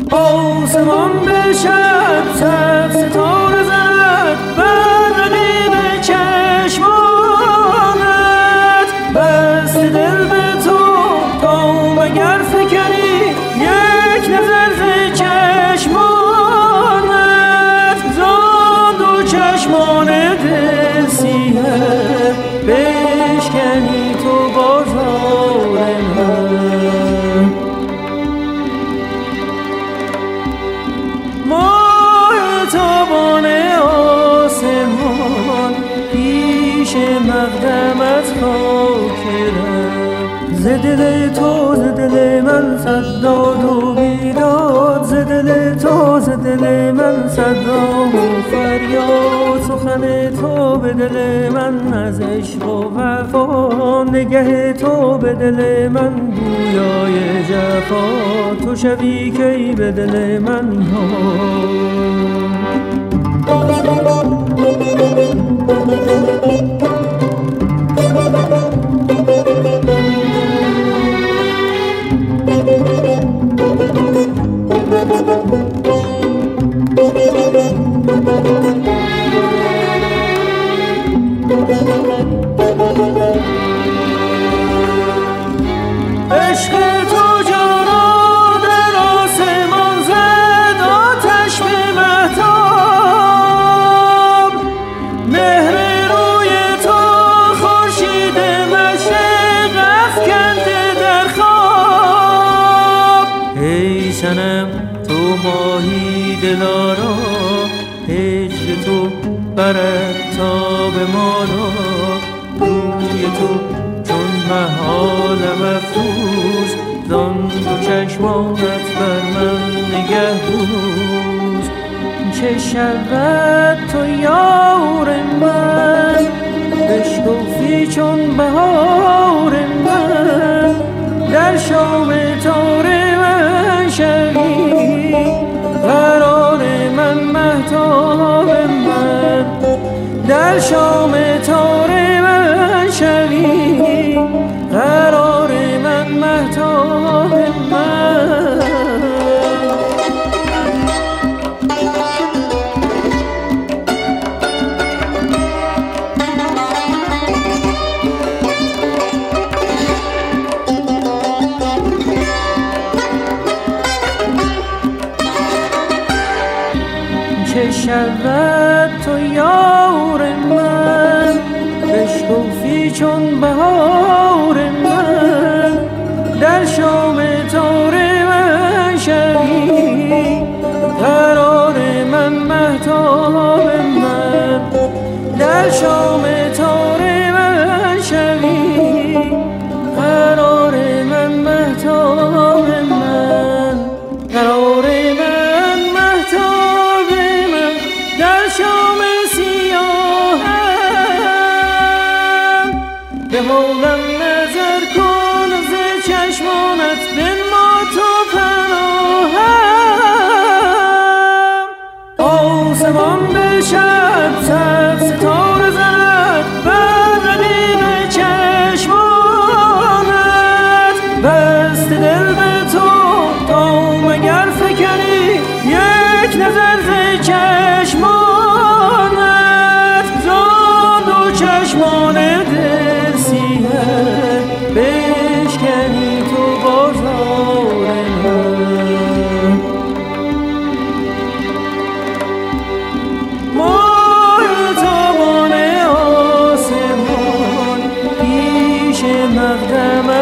آسمان به شب صد ستاره زد بر رقیب چشمانت، بست دل به تو تا مگر فکنی یک نظر ز چشمانت. زان دو چشمان دل سیه بشکنی تو بازار من. ماه تابان آسمان پیش مقدمت خاکرم، ز دل تو ز دل من صد داد و بیداد، ز دل تو ز دل من صد داد و فریاد. سخن تو به دل من از عشق و وفا، نگه تو به دل من گویای جفا. تو شبی کی به دل من عشق تو جانا در آسمان زد آتش به مهتاب، مهر روی تو خورشید مشرق افکنده در خواب. ای صنم تو ماهی دلارا، هجر تو برد تا به مانا. روی تو چون محالم افروز، زان دو چشمانت بر من نگه دوز. چه شود تو یار من، بشکفی چون بهار من. در شام تار من شوی قرار من مهتاب من. در شام تار من شوی قرار من مهتاب من. چه شود تو یار من، بشکفی چون بهار من. در شام تار من شوی قرار من مهتاب من. در شام تار من شوی قرار من مهتاب من. قرار من مهتاب من در شام سیاهم. به حالم نظر کن ز چشمانت بنما تو پناهم. آسمان به شب صد ستاره زد بر رقیب چشمانت، بست دل به تو تا مگر فکنی یک نظر ز چشمانت. زان دو چشمان دل سیه بشکنی تو بازار من. ماه تابان آسمان پیش مقدمت